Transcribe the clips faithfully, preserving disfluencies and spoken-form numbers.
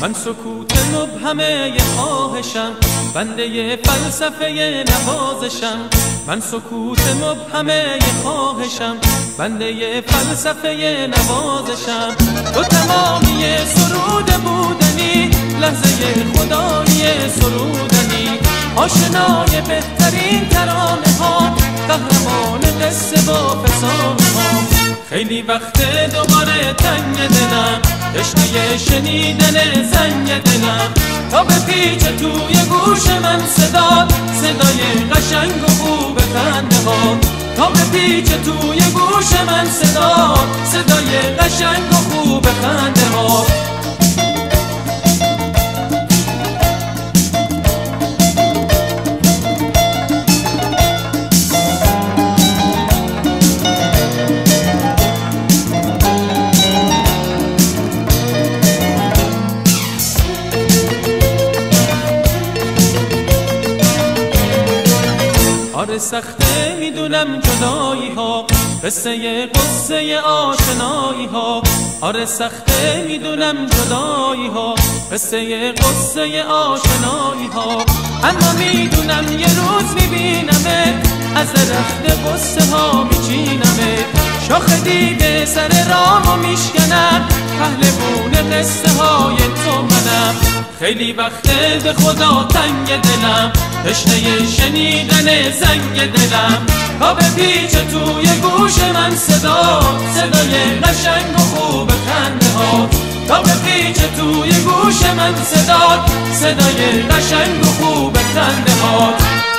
من سکوت مبهمه خواهشم، بنده فلسفه نوازشم. من سکوت مبهمه خواهشم، بنده فلسفه نوازشم. تو تمامی سرود بودنی، لحظه خدایی سرودنی، آشنای بهترین ترانه ها، قهرمان قصه با فسانه ها. خیلی وقت دوباره تنگ دلم، تشنه شنیدن زنگ دلم، تا به پیچ توی گوش من صدا، صدای قشنگ و خوب خنده ها. تا به پیچ توی گوش من صدا، صدای قشنگ و خوب خنده ها. آره سخته میدونم جدایی ها، قصه قصه آشنایی ها. آره سخته میدونم جدایی ها، قصه قصه آشنایی ها. اما میدونم یه روز میبینمه، از درخت قصه ها میچینمه. شاخ دیگه سر رامو میشکنم، پهلوون قصه های تو منم. خیلی وقته به خدا تنگ دلم، تشنه شنیدن زنگ دلم، تا به پیچ توی گوش من صدا، صدای قشنگ و خوب خنده ها. تا به پیچ توی گوش من صدا، صدای قشنگ و خوب خنده ها.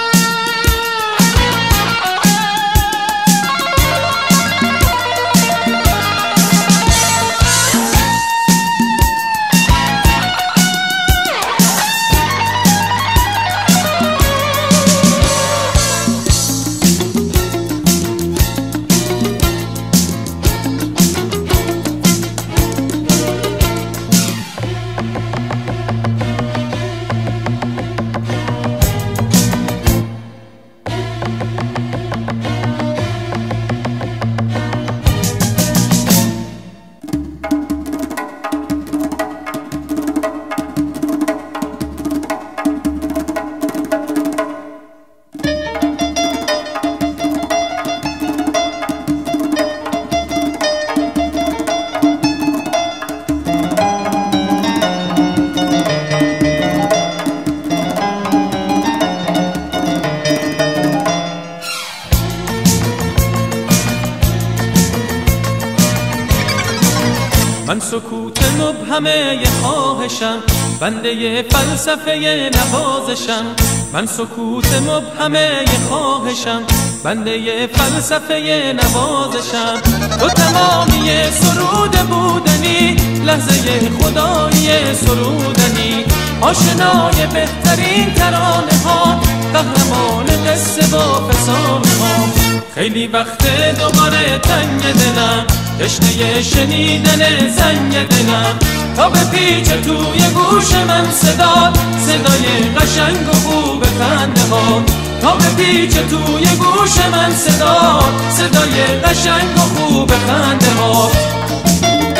من سکوت مبهمه خواهشم، بنده فلسفه نوازشم. من سکوت مبهمه خواهشم، بنده فلسفه نوازشم. تو تمامی سرود بودنی، لحظه خدایی سرودنی، آشنای بهترین ترانه ها، قهرمان قصه با فسانه ها. خیلی وقت دوباره تنگ دلم، تشنه شنیدن زنگ دلم، تا به پیچ توی گوش من صدا، صدای قشنگ و خوب خنده ها. تا به پیچ توی گوش من صدا، صدای قشنگ و خوب خنده ها.